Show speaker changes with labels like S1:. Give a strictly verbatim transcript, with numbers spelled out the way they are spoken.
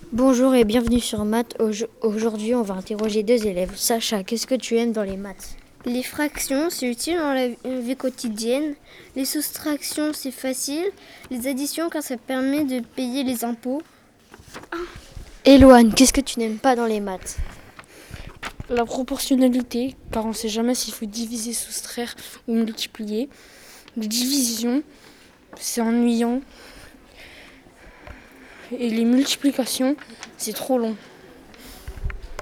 S1: Bonjour et bienvenue sur Maths. Aujourd'hui, on va interroger deux élèves. Sacha, qu'est-ce que tu aimes dans les maths?
S2: Les fractions, c'est utile dans la vie quotidienne. Les soustractions, c'est facile. Les additions, car ça permet de payer les impôts.
S1: Éloane, qu'est-ce que tu n'aimes pas dans les maths?
S3: La proportionnalité, car on ne sait jamais s'il faut diviser, soustraire ou multiplier. Les divisions, c'est ennuyant. Et les multiplications, c'est trop long.